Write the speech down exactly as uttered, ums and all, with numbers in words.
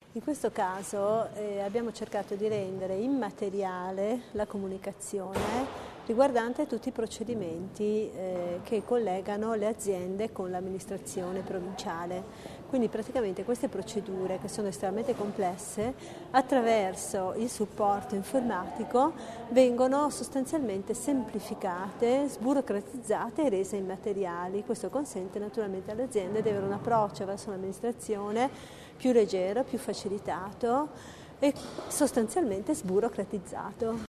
In questo caso eh, abbiamo cercato di rendere immateriale la comunicazione riguardante tutti i procedimenti eh, che collegano le aziende con l'amministrazione provinciale. Quindi praticamente queste procedure, che sono estremamente complesse, attraverso il supporto informatico vengono sostanzialmente semplificate, sburocratizzate e rese immateriali. Questo consente naturalmente alle aziende di avere un approccio verso l'amministrazione più leggero, più facilitato e sostanzialmente sburocratizzato.